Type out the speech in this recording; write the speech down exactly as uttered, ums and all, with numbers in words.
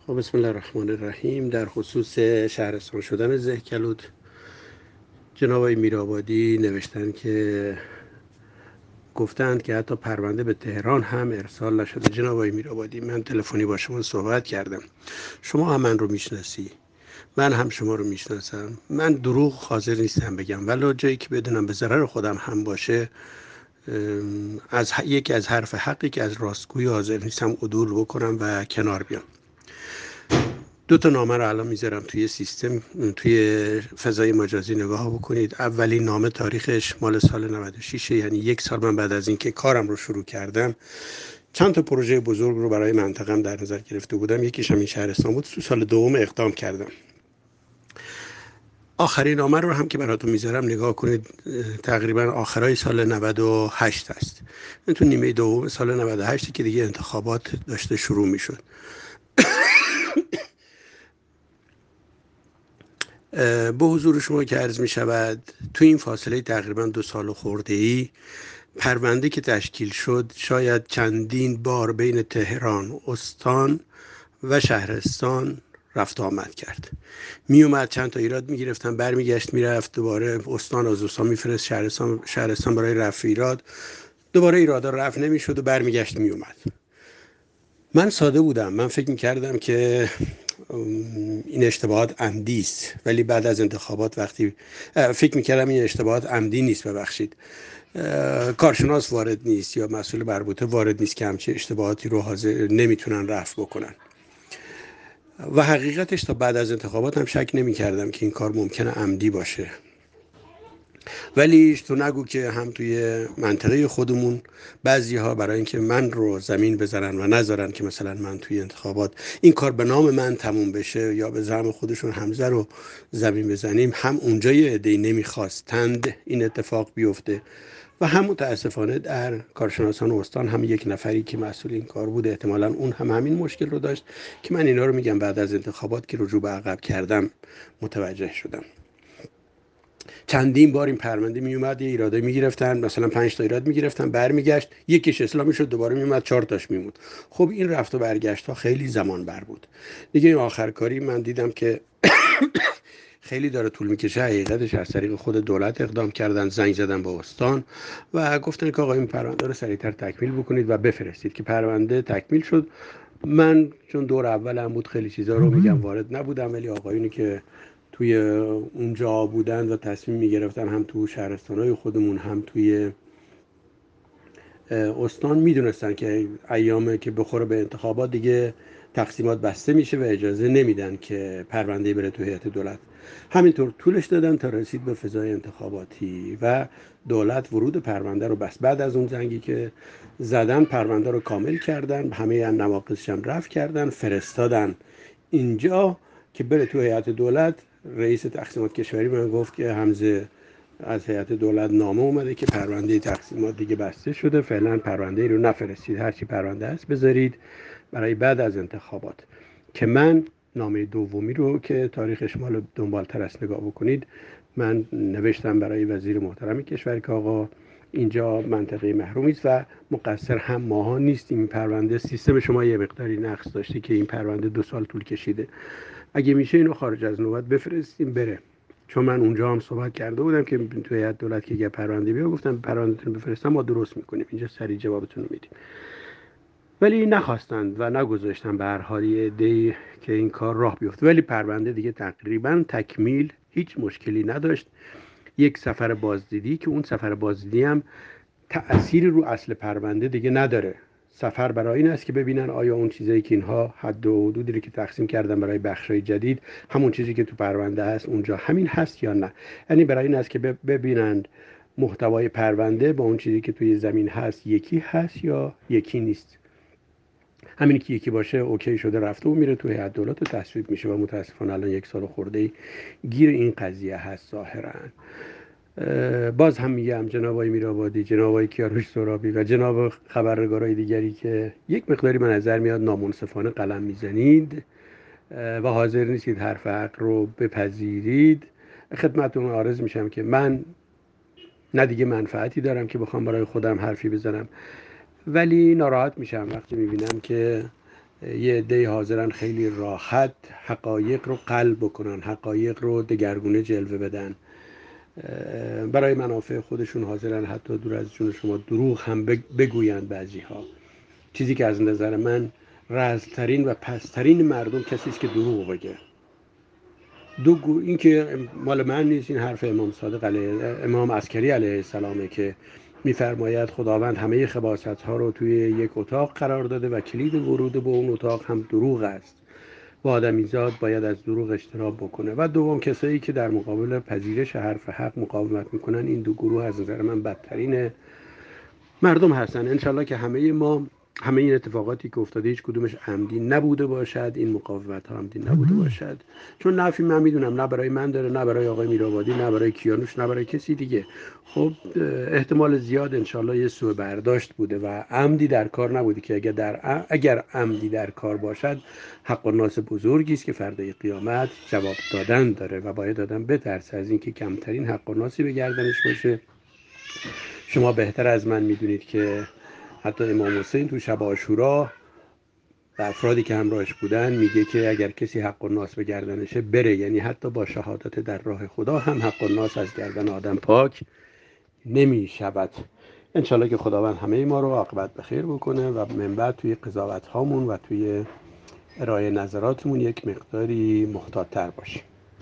خب بسم الله الرحمن الرحیم. در خصوص شهرستان شدن زهکلود، جناب آقای میرآبادی نوشتن که گفتند که حتی پرونده به تهران هم ارسال نشده. جناب آقای میرآبادی، من تلفنی با شما صحبت کردم، شما هم من رو میشناسی، من هم شما رو میشناسم. من دروغ حاضر نیستم بگم، ولی جایی که بدونم به ضرر خودم هم باشه، از یکی از حرف حقی که از راستگویی حاضر نیستم عدول بکنم و کنار بیام. دو تا نامه رو الان میذارم توی سیستم، توی فضای مجازی نگاه بکنید. اولین نامه تاریخش مال سال نود و شش، یعنی یک سال من بعد از اینکه کارم رو شروع کردم چند تا پروژه بزرگ رو برای منطقم در نظر گرفته بودم. یکیش همین شهرستان بود. تو سال دوم اقدام کردم. آخرین نامه رو هم که براتون میذارم نگاه کنید، تقریبا آخرای سال نود و هشت است. این تو نیمه دوم سال نود و هشت که دیگه انتخابات داشته شروع میشد. به حضور شما که عرض می شود، تو این فاصله تقریبا دو سال خورده ای پرونده که تشکیل شد شاید چندین بار بین تهران، استان و شهرستان رفت آمد کرد. می اومد چند تا ایراد می گرفتن، برمیگشت میرفت، دوباره استان از استان میفرست شهرستان، شهرستان برای رفع ایراد، دوباره ایرادا رفع نمیشد و برمیگشت می اومد. من ساده بودم، من فکر میکردم که این اشتباهات عمدی است، ولی بعد از انتخابات وقتی فکر میکردم این اشتباهات عمدی نیست، ببخشید کارشناس وارد نیست یا مسئول مربوطه وارد نیست که همچه اشتباهاتی رو حاضر نمیتونن رفع بکنن. و حقیقتش تا بعد از انتخابات هم شک نمیکردم که این کار ممکنه عمدی باشه. ولی تو نگو که هم توی منطقه خودمون بعضی ها برای اینکه من رو زمین بذارن و نذارن که مثلا من توی انتخابات این کار به نام من تموم بشه یا به زعم خودشون حمزه رو زمین بزنیم، هم اونجا یه عده‌ای نمیخواستند این اتفاق بیفته و هم متاسفانه در کارشناسان استان هم یک نفری که مسئول این کار بود احتمالاً اون هم همین مشکل رو داشت که من اینا رو میگم بعد از انتخابات که رجوع به عقب کردم متوجه شدم. چندین بار این پرونده می اومد، یه ایراده می گرفتن، مثلا پنج تا ایراد می گرفتن، برمیگشت یکیش اسلامی شد، دوباره می اومد چهار تاش میموند. خب این رفت و برگشت ها خیلی زمان بر بود. دیگه این آخر کاری من دیدم که خیلی داره طول میکشه. حقیقتش از طریق خود دولت اقدام کردن، زنگ زدن به استان و گفتن که آقا این پرونده رو سریعتر تکمیل بکنید و بفرستید، که پرونده تکمیل شد. من چون دور اولم بود خیلی چیزا رو میگم وارد نبودم، ولی آقایونی که توی اونجا بودن و تصمیم میگرفتن هم تو شهرستانهای خودمون هم توی استان میدونستن که ایامه که بخوره به انتخابات دیگه تقسیمات بسته میشه و اجازه نمیدن که پرونده بره تو هیئت دولت. همینطور طولش دادن تا رسید به فضای انتخاباتی و دولت ورود پرونده رو بس. بعد از اون زنگی که زدن پرونده رو کامل کردن، همه نواقصش هم رفع کردن، فرستادن اینجا که بره تو هیئت دولت. رئیس تقسیمات کشوری من گفت که حمزه از هیئت دولت نامه اومده که پرونده تقسیمات دیگه بسته شده، فعلا پرونده ای رو نفرستید، هرچی پرونده هست بذارید برای بعد از انتخابات. که من نامه دومی رو که تاریخش مال دنبال تر است نگاه بکنید، من نوشتم برای وزیر محترم کشور که آقا اینجا منطقه محرومی است و مقصر هم ماها نیستیم. این پرونده سیستم شما یه مقداری نقص داشته که این پرونده دو سال طول کشیده، اگه میشه اینو خارج از نوبت بفرستیم بره. چون من اونجا هم صحبت کرده بودم که توی هیئت دولت که یه پرونده بیا، گفتم پروندهتون بفرستم ما درست میکنیم، اینجا سریع جوابتون رو میدیم. ولی نخواستند و نگذاشتن به هر حال یه عده‌ای که این کار راه بیفته. ولی پرونده دیگه تقریبا تکمیل، هیچ مشکلی نداشت. یک سفر بازدیدی که اون سفر بازدیدی هم تأثیری رو اصل پرونده دیگه نداره. سفر برای این است که ببینن آیا اون چیزایی که اینها حد و حدودی رو که تقسیم کردن برای بخشای جدید همون چیزی که تو پرونده هست اونجا همین هست یا نه. یعنی برای این است که ببینند محتوای پرونده با اون چیزی که توی زمین هست یکی هست یا یکی نیست. همین که یکی باشه اوکی شده، رفته و میره تو هیئت دولت و تصویب میشه و متاسفانه الان یک سال خورده گیر این قضیه هست ظاهرا. باز هم میگم جناب آقای میرآبادی، جناب آقای کیارش سرابی و جناب خبرنگارای دیگری که یک مقداری به نظر میاد نامنصفانه قلم میزنید و حاضر نیستید حرف حق رو بپذیرید، خدمتتون عرض میشم که من نه دیگه منفعتی دارم که بخوام برای خودم حرفی بزنم، ولی ناراحت میشم وقتی میبینم که یه عده حاضرن خیلی راحت حقایق رو قلب بکنن، حقایق رو دگرگونه جلوه بدن، برای منافع خودشون حاضرن حتی دور از جون شما دروغ هم بگویند. بعضی ها چیزی که از نظر من رذل‌ترین و پسترین مردم کسی است که دروغ بگه. دو گو این که مال من نیست، این حرف امام صادق علیه امام عسکری علیه السلامه که میفرماید خداوند همه خباثت ها رو توی یک اتاق قرار داده و کلید ورود به اون اتاق هم دروغ است و آدمیزاد باید از دروغ اجتناب بکنه. و دوم کسایی که در مقابل پذیرش حرف حق مقاومت میکنن، این دو گروه از نظر من بدترین مردم هستن. انشالله که همه ما، همه این اتفاقاتی که افتاده هیچ کدومش عمدی نبوده باشد، این مقاومت ها عمدی نبوده باشد، چون نفعی من میدونم نه برای من داره، نه برای آقای میرآبادی، نه برای کیانوش، نه برای کسی دیگه. خب احتمال زیاد انشالله یه سوء برداشت بوده و عمدی در کار نبوده، که اگر در اگر عمدی در کار باشد حق الناس بزرگی است که فردای قیامت جواب دادن داره و باید آدم بترسه از اینکه کمترین حق الناسی به گردنش باشه. شما بهتر از من میدونید که حتی امام حسین تو شب عاشورا و افرادی که همراهش بودن میگه که اگر کسی حق الناس به گردنشه بره، یعنی حتی با شهادت در راه خدا هم حق الناس از گردن آدم پاک نمی شود. انشالله که خداوند همه ما رو عاقبت بخیر بکنه و من بعد توی قضاوت هامون و توی ارائه نظراتمون یک مقداری محتاط تر باشیم.